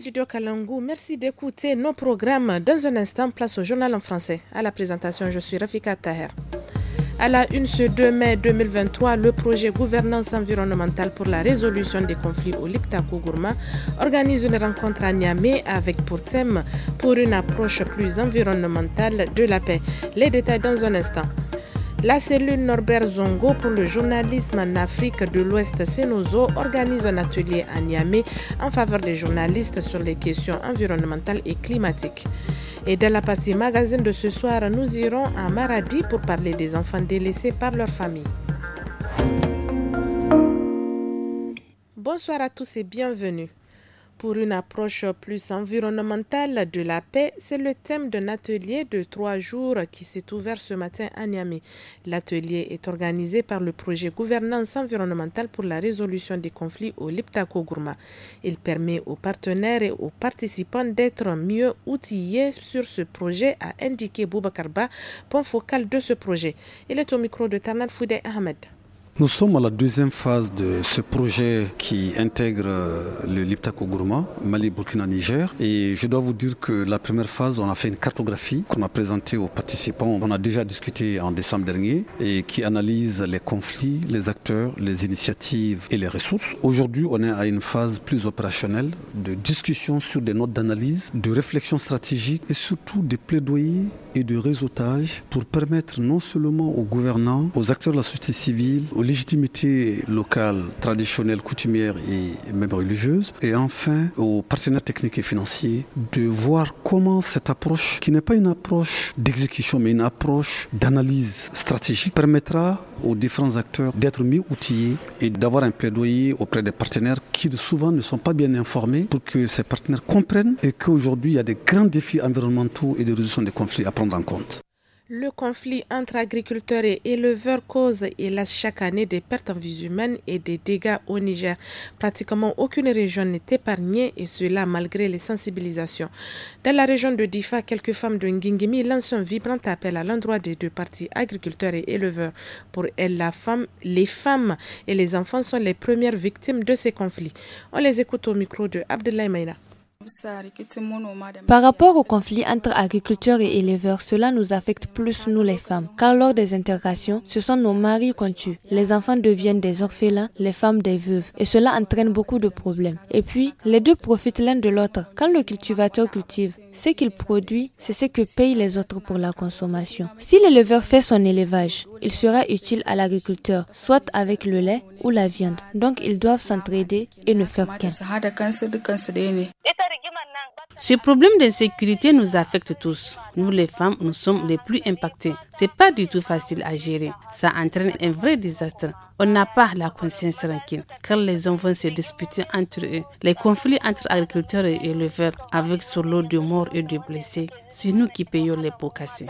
studio Kalangu. Merci d'écouter nos programmes. Dans un instant, place au journal en français. À la présentation, je suis Rafika Taher. À la une ce 2 mai 2023, le projet Gouvernance environnementale pour la résolution des conflits au Liptako-Gourma organise une rencontre à Niamey avec pour thème pour une approche plus environnementale de la paix. Les détails dans un instant. La cellule Norbert Zongo pour le journalisme en Afrique de l'Ouest Senozo organise un atelier à Niamey en faveur des journalistes sur les questions environnementales et climatiques. Et dans la partie magazine de ce soir, nous irons à Maradi pour parler des enfants délaissés par leur famille. Bonsoir à tous et bienvenue. Pour une approche plus environnementale de la paix, c'est le thème d'un atelier de 3 jours qui s'est ouvert ce matin à Niamey. L'atelier est organisé par le projet Gouvernance environnementale pour la résolution des conflits au Liptako-Gourma. Il permet aux partenaires et aux participants d'être mieux outillés sur ce projet, a indiqué Boubacar Ba, point focal de ce projet. Il est au micro de Tarnan Foudé Ahmed. Nous sommes à la deuxième phase de ce projet qui intègre le Liptako-Gourma, Mali, Burkina, Niger. Et je dois vous dire que la première phase, on a fait une cartographie qu'on a présentée aux participants. On a déjà discuté en décembre dernier et qui analyse les conflits, les acteurs, les initiatives et les ressources. Aujourd'hui, on est à une phase plus opérationnelle de discussion sur des notes d'analyse, de réflexion stratégique et surtout de plaidoyer et de réseautage pour permettre non seulement aux gouvernants, aux acteurs de la société civile, aux légitimités locales, traditionnelles, coutumières et même religieuses, et enfin aux partenaires techniques et financiers, de voir comment cette approche, qui n'est pas une approche d'exécution, mais une approche d'analyse stratégique, permettra aux différents acteurs d'être mieux outillés et d'avoir un plaidoyer auprès des partenaires qui souvent ne sont pas bien informés pour que ces partenaires comprennent et qu'aujourd'hui il y a des grands défis environnementaux et de résolution des conflits à prendre en compte. Le conflit entre agriculteurs et éleveurs cause, hélas, chaque année des pertes en vies humaines et des dégâts au Niger. Pratiquement aucune région n'est épargnée et cela malgré les sensibilisations. Dans la région de Difa, quelques femmes de Ngingimi lancent un vibrant appel à l'endroit des deux parties, agriculteurs et éleveurs. Pour elles, les femmes et les enfants sont les premières victimes de ces conflits. On les écoute au micro de Abdoulaye Maïna. Par rapport au conflit entre agriculteurs et éleveurs, cela nous affecte plus nous les femmes, car lors des interrogations, ce sont nos maris qu'on tue. Les enfants deviennent des orphelins, les femmes des veuves, et cela entraîne beaucoup de problèmes. Et puis, les deux profitent l'un de l'autre. Quand le cultivateur cultive, ce qu'il produit, c'est ce que payent les autres pour la consommation. Si l'éleveur fait son élevage, il sera utile à l'agriculteur, soit avec le lait ou la viande. Donc, ils doivent s'entraider et ne faire qu'un. Ce problème d'insécurité nous affecte tous. Nous les femmes, nous sommes les plus impactées. C'est pas du tout facile à gérer. Ça entraîne un vrai désastre. On n'a pas la conscience tranquille, car les enfants se disputent entre eux. Les conflits entre agriculteurs et éleveurs, avec son lot de morts et de blessés, c'est nous qui payons les pots cassés.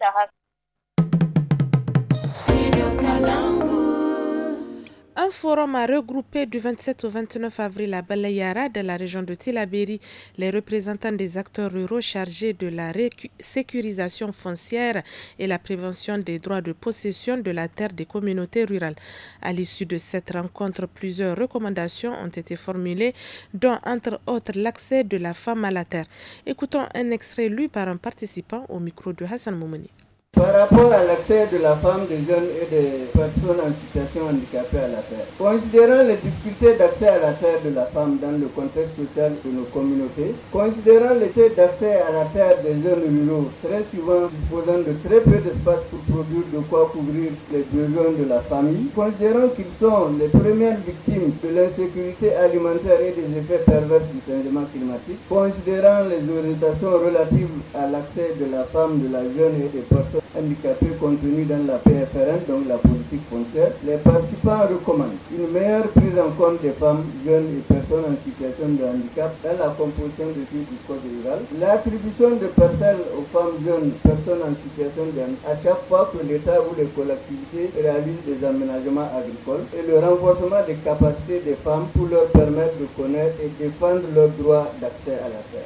Un forum a regroupé du 27 au 29 avril à Balayara, dans la région de Tillabéri, les représentants des acteurs ruraux chargés de la sécurisation foncière et la prévention des droits de possession de la terre des communautés rurales. À l'issue de cette rencontre, plusieurs recommandations ont été formulées, dont entre autres l'accès de la femme à la terre. Écoutons un extrait lu par un participant au micro de Hassan Moumouni. Par rapport à l'accès de la femme, des jeunes et des personnes en situation handicapée à la terre. Considérant les difficultés d'accès à la terre de la femme dans le contexte social de nos communautés, considérant les taux d'accès à la terre des jeunes ruraux, très souvent disposant de très peu d'espace pour produire de quoi couvrir les besoins de la famille, considérant qu'ils sont les premières victimes de l'insécurité alimentaire et des effets pervers du changement climatique, considérant les orientations relatives à l'accès de la femme, de la jeune et des personnes handicapés contenus dans la PFRN, donc la politique foncière, les participants recommandent une meilleure prise en compte des femmes, jeunes et personnes en situation de handicap dans la composition des sites du code rural, l'attribution de parcelles aux femmes, jeunes, personnes en situation de handicap à chaque fois que l'État ou les collectivités réalisent des aménagements agricoles et le renforcement des capacités des femmes pour leur permettre de connaître et défendre leurs droits d'accès à la terre.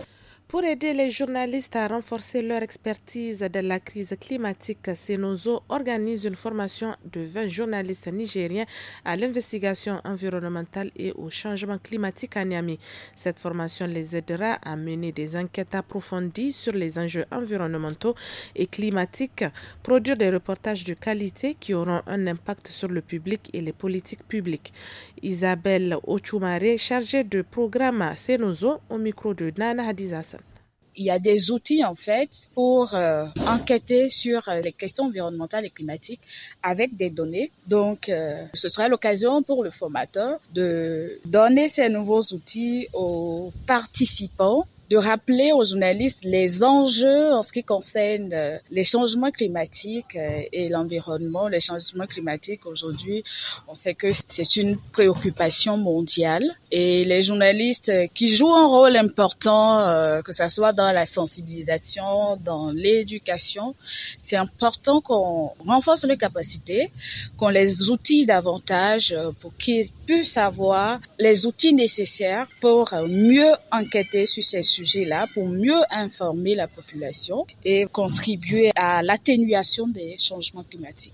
Pour aider les journalistes à renforcer leur expertise dans la crise climatique, Senozo organise une formation de 20 journalistes nigériens à l'investigation environnementale et au changement climatique à Niamey. Cette formation les aidera à mener des enquêtes approfondies sur les enjeux environnementaux et climatiques, produire des reportages de qualité qui auront un impact sur le public et les politiques publiques. Isabelle Ochumare, chargée de programme à Senozo, au micro de Nana Hadizassan. Il y a des outils en fait pour enquêter sur les questions environnementales et climatiques avec des données. Donc, ce sera l'occasion pour le formateur de donner ces nouveaux outils aux participants, de rappeler aux journalistes les enjeux en ce qui concerne les changements climatiques et l'environnement. Les changements climatiques aujourd'hui, on sait que c'est une préoccupation mondiale et les journalistes qui jouent un rôle important, que ce soit dans la sensibilisation, dans l'éducation, c'est important qu'on renforce les capacités, qu'on les outille davantage pour qu'ils puissent avoir les outils nécessaires pour mieux enquêter sur ces sujets-là, pour mieux informer la population et contribuer à l'atténuation des changements climatiques.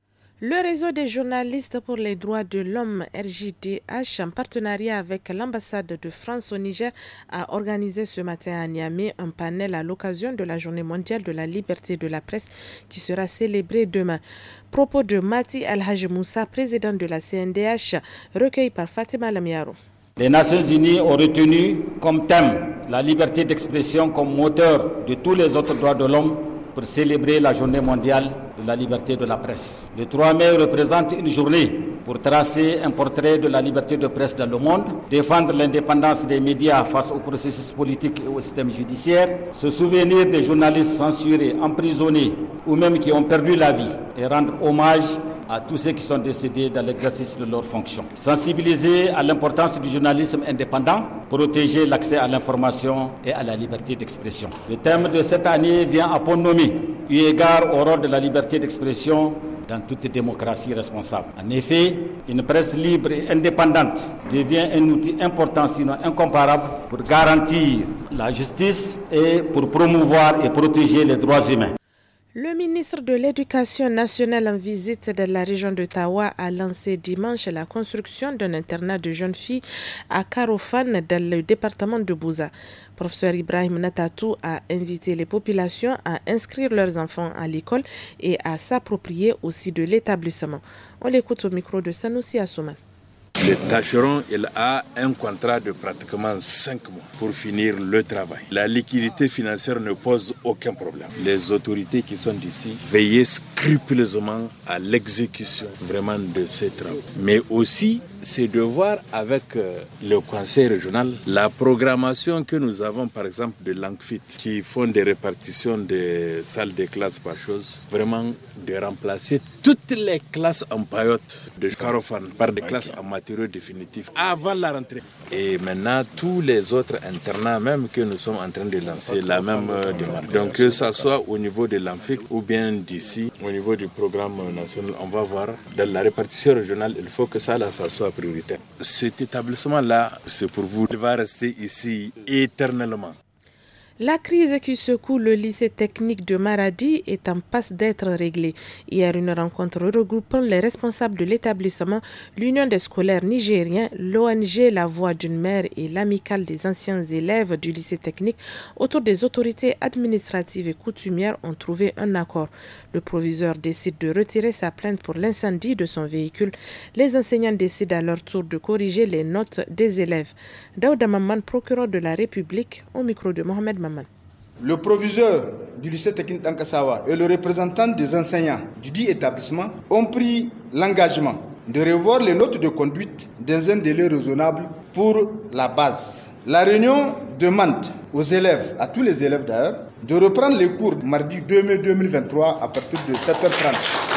Le réseau des journalistes pour les droits de l'homme RJDH, en partenariat avec l'ambassade de France au Niger, a organisé ce matin à Niamey un panel à l'occasion de la Journée mondiale de la liberté de la presse qui sera célébrée demain. Propos de Mati Al-Haj Moussa, président de la CNDH, recueilli par Fatima Lamiaro. Les Nations Unies ont retenu comme thème la liberté d'expression comme moteur de tous les autres droits de l'homme pour célébrer la Journée mondiale de la liberté de la presse. Le 3 mai représente une journée pour tracer un portrait de la liberté de presse dans le monde, défendre l'indépendance des médias face au processus politique et au système judiciaire, se souvenir des journalistes censurés, emprisonnés ou même qui ont perdu la vie et rendre hommage à tous ceux qui sont décédés dans l'exercice de leurs fonctions. Sensibiliser à l'importance du journalisme indépendant, protéger l'accès à l'information et à la liberté d'expression. Le thème de cette année vient à point nommé, eu égard au rôle de la liberté d'expression dans toute démocratie responsable. En effet, une presse libre et indépendante devient un outil important, sinon incomparable, pour garantir la justice et pour promouvoir et protéger les droits humains. Le ministre de l'Éducation nationale en visite dans la région de Tawa a lancé dimanche la construction d'un internat de jeunes filles à Karofane dans le département de Bouza. Professeur Ibrahim Natatou a invité les populations à inscrire leurs enfants à l'école et à s'approprier aussi de l'établissement. On l'écoute au micro de Sanoussi Assouman. Le tâcheron, il a un contrat de pratiquement 5 mois pour finir le travail. La liquidité financière ne pose aucun problème. Les autorités qui sont ici veillent scrupuleusement à l'exécution vraiment de ces travaux. Mais aussi, c'est de voir avec le conseil régional la programmation que nous avons par exemple de l'ANCFIT qui font des répartitions des salles de classe par chose, vraiment de remplacer toutes les classes en paillotte de Karofane par des classes en matériaux définitifs avant la rentrée. Et maintenant, tous les autres internats même que nous sommes en train de lancer, la même démarche. Donc que ça soit au niveau de l'ANCFIT ou bien d'ici, au niveau du programme national, on va voir dans la répartition régionale, il faut que ça soit prioritaire. Cet établissement-là, c'est pour vous, il va rester ici éternellement. La crise qui secoue le lycée technique de Maradi est en passe d'être réglée. Hier, une rencontre regroupant les responsables de l'établissement, l'Union des scolaires nigériens, l'ONG La Voix d'une mère et l'amicale des anciens élèves du lycée technique autour des autorités administratives et coutumières ont trouvé un accord. Le proviseur décide de retirer sa plainte pour l'incendie de son véhicule. Les enseignants décident à leur tour de corriger les notes des élèves. Daouda Maman, procureur de la République, au micro de Mohamed Maman. Le proviseur du lycée technique d'Ankasawa et le représentant des enseignants du dit établissement ont pris l'engagement de revoir les notes de conduite dans un délai raisonnable pour la base. La réunion demande aux élèves, à tous les élèves d'ailleurs, de reprendre les cours mardi 2 mai 2023 à partir de 7h30.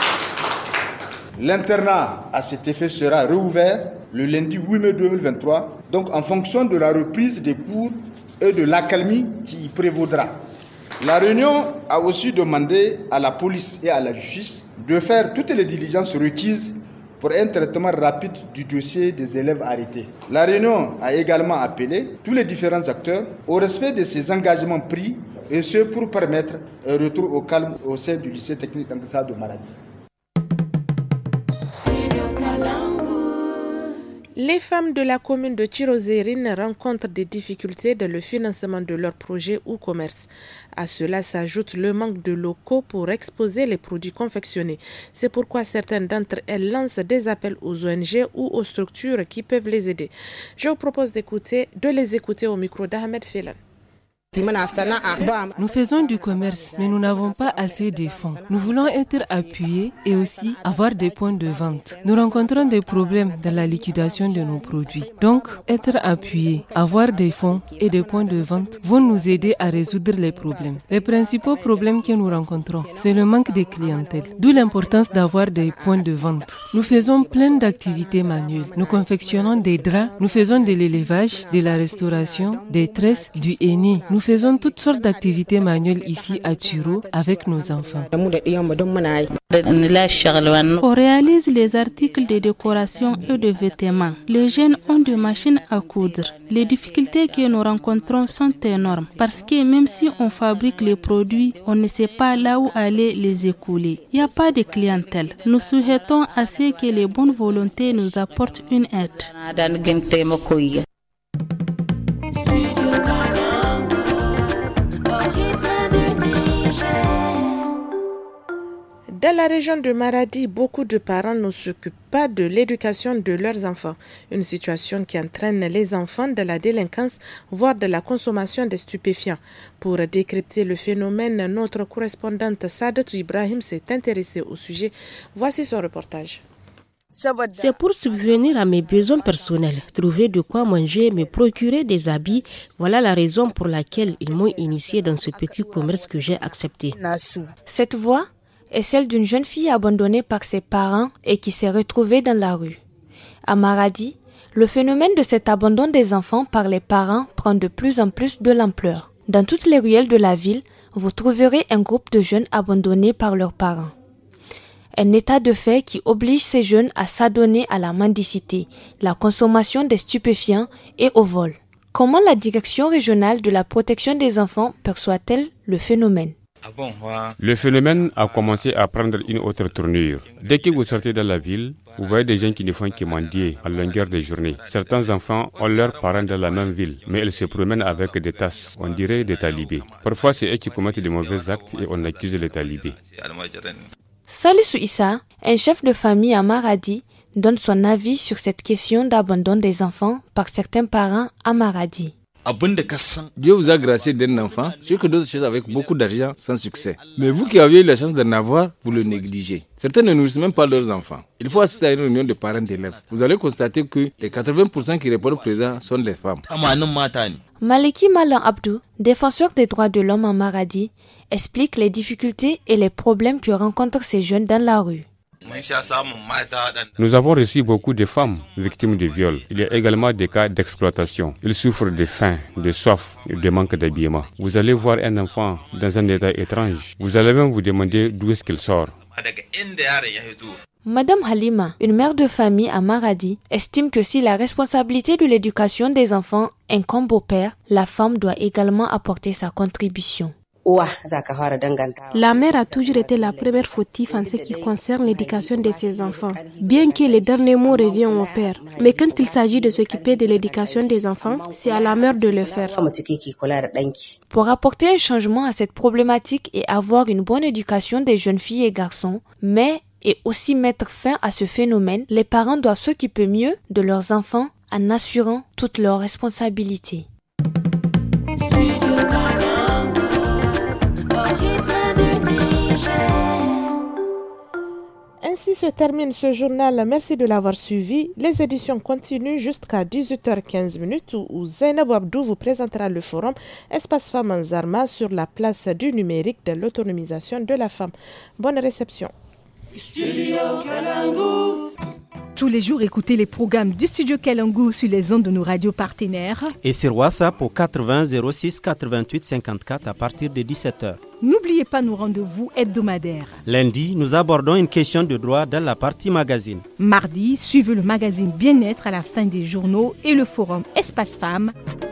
L'internat à cet effet sera réouvert le lundi 8 mai 2023, donc en fonction de la reprise des cours et de l'accalmie qui y prévaudra. La réunion a aussi demandé à la police et à la justice de faire toutes les diligences requises pour un traitement rapide du dossier des élèves arrêtés. La réunion a également appelé tous les différents acteurs au respect de ces engagements pris, et ce pour permettre un retour au calme au sein du lycée technique d'Angassar de Maradi. Les femmes de la commune de Tirozérine rencontrent des difficultés dans le financement de leurs projets ou commerces. À cela s'ajoute le manque de locaux pour exposer les produits confectionnés. C'est pourquoi certaines d'entre elles lancent des appels aux ONG ou aux structures qui peuvent les aider. Je vous propose de les écouter au micro d'Ahmed Filan. Nous faisons du commerce, mais nous n'avons pas assez de fonds. Nous voulons être appuyés et aussi avoir des points de vente. Nous rencontrons des problèmes dans la liquidation de nos produits. Donc, être appuyés, avoir des fonds et des points de vente vont nous aider à résoudre les problèmes. Les principaux problèmes que nous rencontrons, c'est le manque de clientèle, d'où l'importance d'avoir des points de vente. Nous faisons plein d'activités manuelles. Nous confectionnons des draps, nous faisons de l'élevage, de la restauration, des tresses, du henni. Nous faisons toutes sortes d'activités manuelles ici à Turo avec nos enfants. On réalise les articles de décoration et de vêtements. Les jeunes ont des machines à coudre. Les difficultés que nous rencontrons sont énormes parce que même si on fabrique les produits, on ne sait pas là où aller les écouler. Il n'y a pas de clientèle. Nous souhaitons à ce que les bonnes volontés nous apportent une aide. Dans la région de Maradi, beaucoup de parents ne s'occupent pas de l'éducation de leurs enfants. Une situation qui entraîne les enfants de la délinquance, voire de la consommation des stupéfiants. Pour décrypter le phénomène, notre correspondante Sadatou Ibrahim s'est intéressée au sujet. Voici son reportage. C'est pour subvenir à mes besoins personnels, trouver de quoi manger, me procurer des habits. Voilà la raison pour laquelle ils m'ont initié dans ce petit commerce que j'ai accepté. Cette voie est celle d'une jeune fille abandonnée par ses parents et qui s'est retrouvée dans la rue. À Maradi, le phénomène de cet abandon des enfants par les parents prend de plus en plus de l'ampleur. Dans toutes les ruelles de la ville, vous trouverez un groupe de jeunes abandonnés par leurs parents. Un état de fait qui oblige ces jeunes à s'adonner à la mendicité, la consommation des stupéfiants et au vol. Comment la direction régionale de la protection des enfants perçoit-elle le phénomène ? Le phénomène a commencé à prendre une autre tournure. Dès que vous sortez dans la ville, vous voyez des gens qui ne font que mendier à longueur de journée. Certains enfants ont leurs parents dans la même ville, mais ils se promènent avec des tasses, on dirait des talibés. Parfois, c'est eux qui commettent de mauvais actes et on accuse les talibés. Salissou Issa, un chef de famille à Maradi, donne son avis sur cette question d'abandon des enfants par certains parents à Maradi. Dieu vous a gracié d'un enfant, ce que d'autres cherchent avec beaucoup d'argent sans succès. Mais vous qui avez eu la chance d'en avoir, vous le négligez. Certains ne nourrissent même pas leurs enfants. Il faut assister à une réunion de parents d'élèves. Vous allez constater que les 80% qui répondent présents sont les femmes. Maliki Malan Abdou, défenseur des droits de l'homme en Maradi, explique les difficultés et les problèmes que rencontrent ces jeunes dans la rue. Nous avons reçu beaucoup de femmes victimes de viols. Il y a également des cas d'exploitation. Ils souffrent de faim, de soif et de manque d'habillement. Vous allez voir un enfant dans un état étrange. Vous allez même vous demander d'où est-ce qu'il sort. Madame Halima, une mère de famille à Maradi, estime que si la responsabilité de l'éducation des enfants incombe au père, la femme doit également apporter sa contribution. La mère a toujours été la première fautive en ce qui concerne l'éducation de ses enfants, bien que les derniers mots reviennent au père. Mais quand il s'agit de s'occuper de l'éducation des enfants, c'est à la mère de le faire. Pour apporter un changement à cette problématique et avoir une bonne éducation des jeunes filles et garçons, et aussi mettre fin à ce phénomène, les parents doivent s'occuper mieux de leurs enfants en assurant toutes leurs responsabilités. Ainsi se termine ce journal. Merci de l'avoir suivi. Les éditions continuent jusqu'à 18h15 où Zainab Abdou vous présentera le forum Espace Femmes en Zarma sur la place du numérique de l'autonomisation de la femme. Bonne réception. Studio Kalangu. Tous les jours, écoutez les programmes du Studio Kalangu sur les ondes de nos radios partenaires. Et sur WhatsApp au 80 06 88 54 à partir de 17h. N'oubliez pas nos rendez-vous hebdomadaires. Lundi, nous abordons une question de droit dans la partie magazine. Mardi, suivez le magazine Bien-être à la fin des journaux et le forum Espace Femmes.